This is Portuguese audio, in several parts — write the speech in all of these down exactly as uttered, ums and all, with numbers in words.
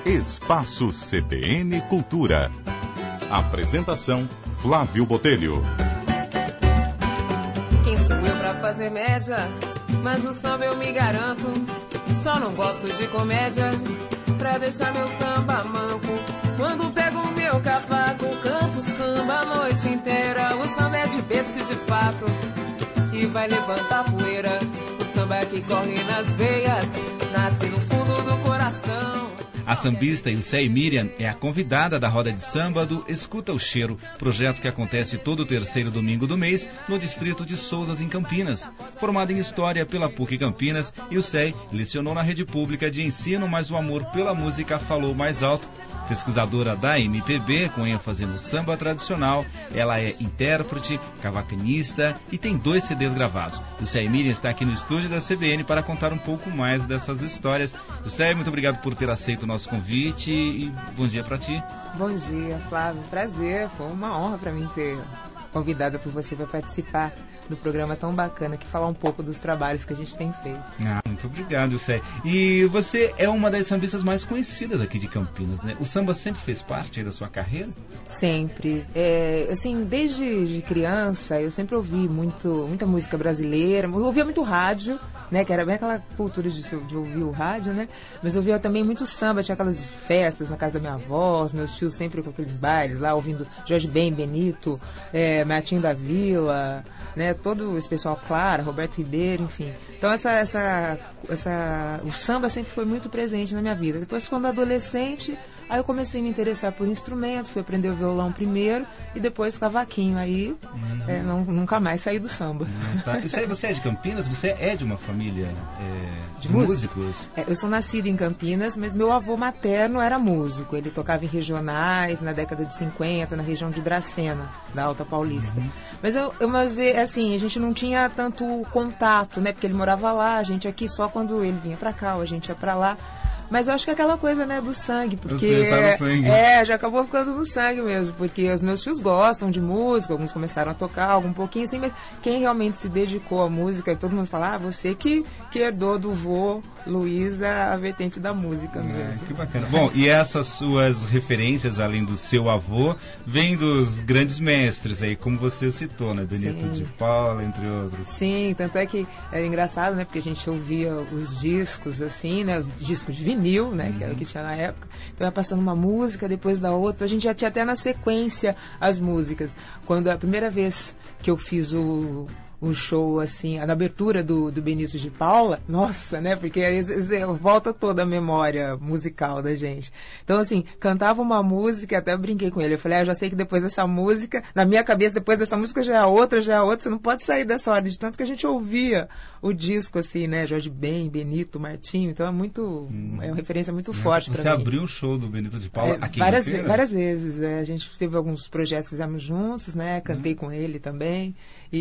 Espaço C B N Cultura. Apresentação, Flávio Botelho. Quem sou eu pra fazer média? Mas no samba eu me garanto. Só não gosto de comédia pra deixar meu samba manco. Quando pego o meu cavaco, canto samba a noite inteira. O samba é de berço de fato e vai levantar poeira. O samba que corre nas veias nasce no fundo do coração. A sambista Ilcéi Miriam é a convidada da roda de samba do Escuta o Cheiro, projeto que acontece todo terceiro domingo do mês no distrito de Sousas, em Campinas. Formada em História pela P U C Campinas, Ilcéi lecionou na rede pública de ensino, mas o amor pela música falou mais alto. Pesquisadora da M P B, com ênfase no samba tradicional, ela é intérprete, cavaquinista e tem dois C Ds gravados. Ilcéi Miriam está aqui no estúdio da C B N para contar um pouco mais dessas histórias. Ilcéi, muito obrigado por ter aceito o nosso convite e bom dia para ti. Bom dia, Flávio. Prazer. Foi uma honra para mim ser convidada por você para participar do programa tão bacana, que falar um pouco dos trabalhos que a gente tem feito. Ah, muito obrigado, Ilcéi. E você é uma das sambistas mais conhecidas aqui de Campinas, né? O samba sempre fez parte aí da sua carreira? Sempre. É, assim, desde de criança, eu sempre ouvi muito, muita música brasileira. Eu ouvia muito rádio, né? Que era bem aquela cultura de, de ouvir o rádio, né? Mas eu ouvia também muito samba. Tinha aquelas festas na casa da minha avó, meus tios sempre com aqueles bailes lá, ouvindo Jorge Ben, Benito, é, Martinho da Vila, né? Todo esse pessoal, Clara, Roberto Ribeiro, enfim. Então essa, essa, essa, o samba sempre foi muito presente na minha vida. Depois, quando adolescente, aí eu comecei a me interessar por instrumentos, fui aprender o violão primeiro e depois cavaquinho. Aí uhum. é, não, nunca mais saí do samba. Uhum, tá. Isso aí, você é de Campinas? Você é de uma família é, de, de músicos? É, eu sou nascida em Campinas, mas meu avô materno era músico. Ele tocava em regionais na década de cinquenta, na região de Dracena, da Alta Paulista. Uhum. Mas, eu, eu, mas assim, a gente não tinha tanto contato, né? Porque ele morava lá, a gente aqui só quando ele vinha pra cá, ou a gente ia pra lá. Mas eu acho que é aquela coisa, né, do sangue, porque Você tá no sangue. É, já acabou ficando no sangue mesmo, porque os meus tios gostam de música, alguns começaram a tocar, algum pouquinho assim, mas quem realmente se dedicou à música, e todo mundo fala, ah, você que, que herdou do vô Luísa a vertente da música mesmo. É, que bacana. Bom, e essas suas referências, além do seu avô, vêm dos grandes mestres aí, como você citou, né, Benito Sim. de Paula, entre outros. Sim, tanto é que é engraçado, né, porque a gente ouvia os discos, assim, né, discos de vinil, né, uhum. que era o que tinha na época. Então ia passando uma música depois da outra. A gente já tinha até na sequência as músicas. Quando a primeira vez que eu fiz o um show, assim, na abertura do, do Benito de Paula, nossa, né, porque aí volta toda a memória musical da gente. Então, assim, cantava uma música, até brinquei com ele, eu falei, ah, eu já sei que depois dessa música, na minha cabeça, depois dessa música já é outra, já é outra, você não pode sair dessa ordem, de tanto que a gente ouvia o disco, assim, né, Jorge Ben, Benito, Martinho, então é muito, hum. é uma referência muito forte pra mim. Você abriu o show do Benito de Paula é, aqui várias, em várias vezes, é, a gente teve alguns projetos que fizemos juntos, né, cantei hum. com ele também,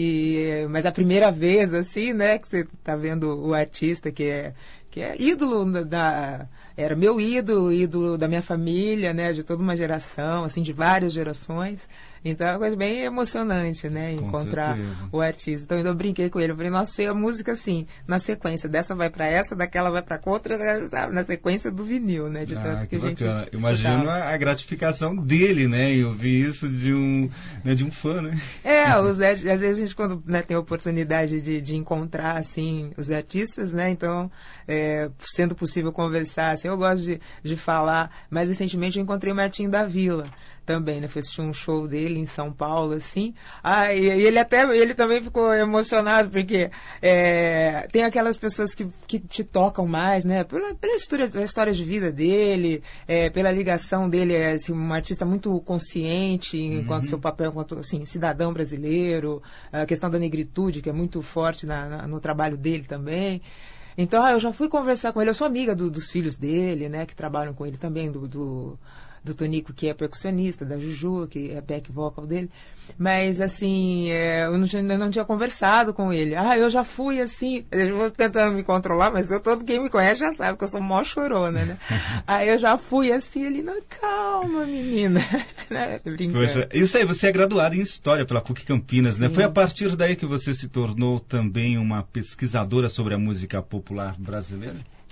e, mas a primeira vez, assim, né, que você tá vendo o artista que é, que é ídolo da... Era meu ídolo, ídolo da minha família, né, de toda uma geração, assim, de várias gerações. Então é uma coisa bem emocionante, né, com encontrar certeza. o artista. Então eu brinquei com ele, eu falei, nossa, sei a música assim, na sequência, dessa vai pra essa, daquela vai pra outra, sabe, na sequência do vinil, né, de ah, tanto que, que a gente... Imagino a gratificação dele, né, e ouvir isso de um, né, de um fã, né. É, os, às vezes a gente quando, né, tem a oportunidade de, de encontrar, assim, os artistas, né, então, é, sendo possível conversar, assim, eu gosto de, de falar. Mais recentemente eu encontrei o Martinho da Vila também, né? Fui assistir um show dele em São Paulo, assim. Ah, e, e ele até, ele também ficou emocionado, porque é, tem aquelas pessoas que, que te tocam mais, né? Pela, pela história, a história de vida dele, é, pela ligação dele, é assim, um artista muito consciente enquanto uhum. seu papel enquanto, assim, cidadão brasileiro, a questão da negritude, que é muito forte na, na, no trabalho dele também. Então, ah, eu já fui conversar com ele, eu sou amiga do, dos filhos dele, né, que trabalham com ele também, do, do, do Tonico, que é percussionista, da Juju, que é back vocal dele. Mas, assim, é, eu não tinha, não tinha conversado com ele. Ah, eu já fui, assim, eu vou tentando me controlar, mas eu, todo quem me conhece já sabe que eu sou mó chorona, né? Aí eu já fui, assim, ele, não, calma, menina. Né? Poxa, isso aí, você é graduada em História pela P U C Campinas, Sim. né? Foi a partir daí que você se tornou também uma pesquisadora sobre a música popular brasileira?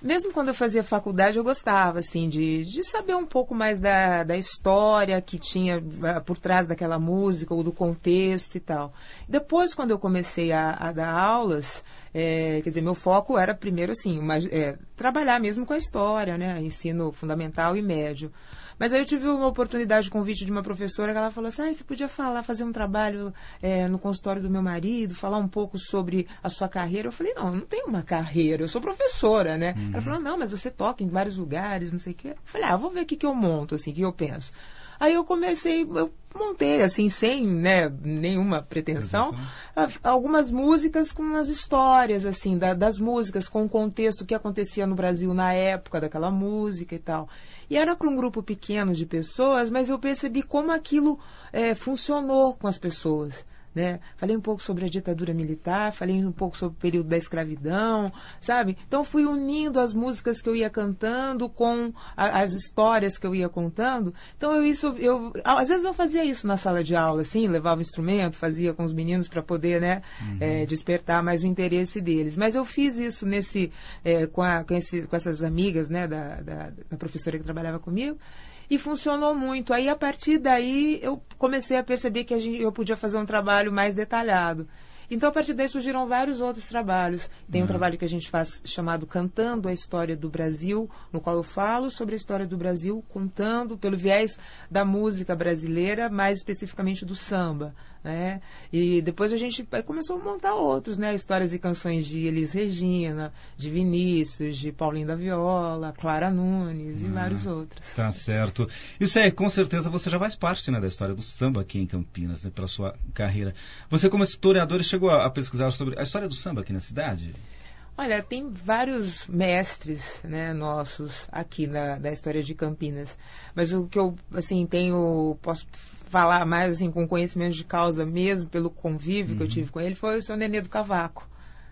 mesmo quando eu fazia faculdade, eu gostava, assim, de, de saber um pouco mais da, da história que tinha uh, por trás daquela música, ou do contexto e tal. Depois, quando eu comecei a, a dar aulas, é, quer dizer, meu foco era primeiro, assim, uma, é, trabalhar mesmo com a história, né? Ensino fundamental e médio. Mas aí eu tive uma oportunidade, um convite de uma professora, que ela falou assim, ah, você podia falar, fazer um trabalho é, no consultório do meu marido, falar um pouco sobre a sua carreira. Eu falei, não, eu não tenho uma carreira, eu sou professora, né? Uhum. Ela falou, não, mas você toca em vários lugares, não sei o quê. Eu falei, ah, vou ver o que, que eu monto, assim, o que eu penso. Aí eu comecei, eu montei, assim, sem, né, nenhuma pretensão, algumas músicas com umas histórias, assim, da, das músicas, com o contexto, o que acontecia no Brasil na época daquela música e tal. E era para um grupo pequeno de pessoas, mas eu percebi como aquilo é, funcionou com as pessoas. Né? Falei um pouco sobre a ditadura militar, falei um pouco sobre o período da escravidão, sabe? Então fui unindo as músicas que eu ia cantando com a, as histórias que eu ia contando. Então eu isso, eu às vezes eu fazia isso na sala de aula, assim, levava o instrumento, fazia com os meninos para poder, né, uhum. é, despertar mais o interesse deles. Mas eu fiz isso nesse, é, com, a, com, esse, com essas amigas, né, da, da, da professora que trabalhava comigo. E funcionou muito. Aí, a partir daí, eu comecei a perceber que a gente, eu podia fazer um trabalho mais detalhado. Então, a partir daí, surgiram vários outros trabalhos. Tem um uhum. trabalho que a gente faz chamado Cantando a História do Brasil, no qual eu falo sobre a história do Brasil, contando pelo viés da música brasileira, mais especificamente do samba. Né? E depois a gente começou a montar outros, né? Histórias e canções de Elis Regina, de Vinícius, de Paulinho da Viola, Clara Nunes e ah, vários outros. Tá certo. Isso aí, com certeza você já faz parte, né, da história do samba aqui em Campinas, né, pela sua carreira. Você, como historiadora, chegou a, a pesquisar sobre a história do samba aqui na cidade? Olha, tem vários mestres, né, nossos aqui na, da história de Campinas. Mas o que eu, assim, tenho, posso falar mais, assim, com conhecimento de causa mesmo, pelo convívio uhum. que eu tive com ele, foi o seu Nenê do Cavaco,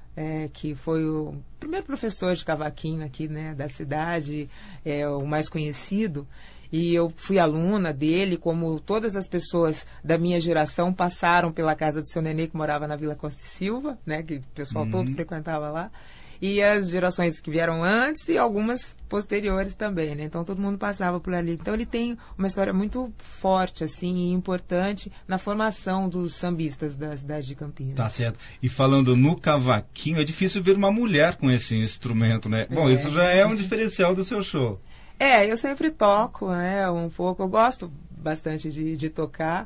é, que foi o primeiro professor de cavaquinho aqui, né, da cidade, é, o mais conhecido. E eu fui aluna dele, como todas as pessoas da minha geração passaram pela casa do seu Nenê, que morava na Vila Costa e Silva, né, que o pessoal uhum. todo frequentava lá. E as gerações que vieram antes e algumas posteriores também, né? Então todo mundo passava por ali. Então ele tem uma história muito forte, assim, e importante na formação dos sambistas da cidade de Campinas. Tá certo. E falando no cavaquinho, é difícil ver uma mulher com esse instrumento, né? Bom, é. Isso já é um diferencial do seu show. É, eu sempre toco, né? Um pouco, eu gosto bastante de, de tocar.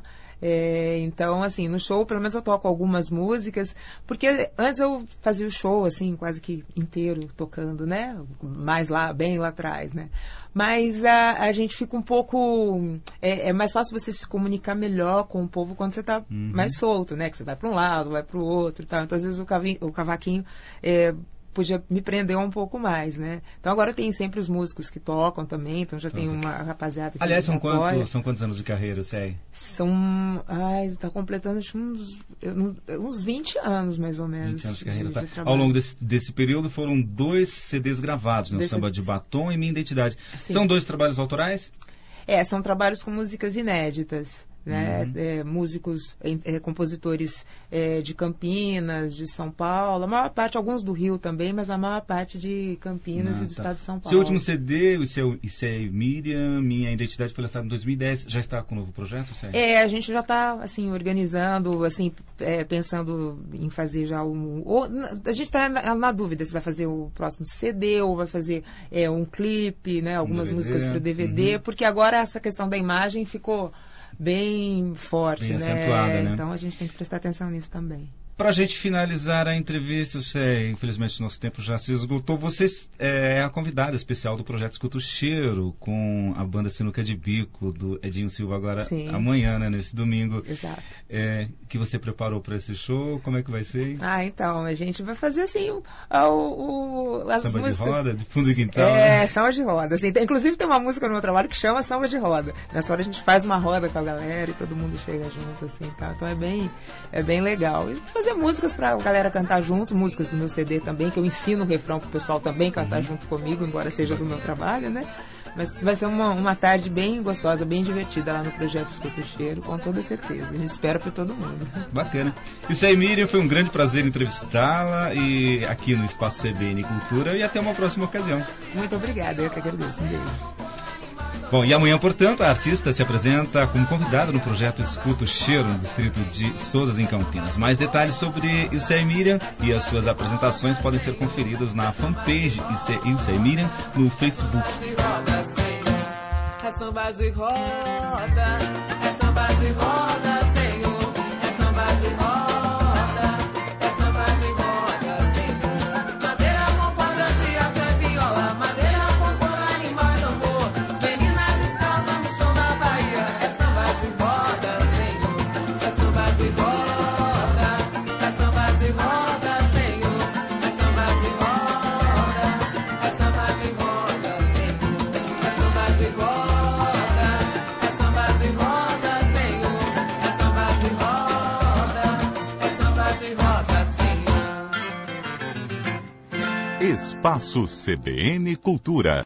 É, então, assim, no show, pelo menos eu toco algumas músicas, porque antes eu fazia o show, assim, quase que inteiro tocando, né? Mais lá, bem lá atrás, né? Mas a, a gente fica um pouco... É, é mais fácil você se comunicar melhor com o povo quando você está uhum. mais solto, né? Que você vai para um lado, vai para o outro e tal. Então, às vezes, o, cavinho, o cavaquinho... É, podia me prender um pouco mais, né? Então agora tem sempre os músicos que tocam também, então já tem uma rapaziada que aliás, são quantos, são quantos anos de carreira, sei? São, ai, está completando acho, uns, uns vinte anos, mais ou menos. vinte anos de carreira, de, tá. de Ao longo desse, desse período foram dois C Ds gravados, né? O Samba de Batom e Minha Identidade. Sim. São dois trabalhos autorais? É, são trabalhos com músicas inéditas. Né? Uhum. É, músicos, é, compositores é, de Campinas, de São Paulo, a maior parte, alguns do Rio também, mas a maior parte de Campinas ah, e do tá. estado de São Paulo. Seu último C D, o seu I C E Miriam, Minha Identidade, foi lançado em dois mil e dez, já está com um novo projeto, Sérgio? É, a gente já está assim, organizando, assim, é, pensando em fazer já um... Ou, a gente está na, na dúvida se vai fazer o próximo C D ou vai fazer é, um clipe, né, algumas um músicas para o D V D, uhum. porque agora essa questão da imagem ficou bem forte, bem né? acentuada, né? Então a gente tem que prestar atenção nisso também. Para a gente finalizar a entrevista, eu sei, infelizmente nosso tempo já se esgotou, você é a convidada especial do projeto Escuta o Cheiro, com a banda Sinuca de Bico, do Edinho Silva, agora Sim. amanhã, né, nesse domingo. Exato. É, que você preparou para esse show, como é que vai ser? Ah, então, a gente vai fazer assim, o, o, as samba músicas... de roda, de fundo de quintal. É, né? samba de roda. Assim, tem, inclusive tem uma música no meu trabalho que chama Samba de Roda. Nessa hora a gente faz uma roda com a galera e todo mundo chega junto, assim, tá? Então é bem, é bem legal. E fazer fazer músicas pra a galera cantar junto, músicas do meu C D também, que eu ensino o refrão pro pessoal também cantar junto comigo, embora seja do meu trabalho, né? Mas vai ser uma, uma tarde bem gostosa, bem divertida lá no Projeto Escuta o Cheiro, com toda certeza. A gente espera para todo mundo. Bacana. Isso aí, Miriam, foi um grande prazer entrevistá-la e aqui no Espaço C B N Cultura, e até uma próxima ocasião. Muito obrigada, eu que agradeço. Um beijo. Bom, e amanhã, portanto, a artista se apresenta como convidada no projeto Escuta o Cheiro, no distrito de Souzas, em Campinas. Mais detalhes sobre Isso aí, Miriam, e as suas apresentações podem ser conferidos na fanpage Isso aí, Miriam, no Facebook. É samba de roda, é samba de roda, Senhor, é samba de roda, é samba de roda, Senhor. Madeira com corda de aço é viola, madeira com corda animal e amor. Meninas descalças no chão da Bahia, é samba de roda, Senhor, é samba de roda, é samba de roda, Senhor, é samba de roda, é samba de roda, Senhor, é samba de roda. Espaço C B N Cultura.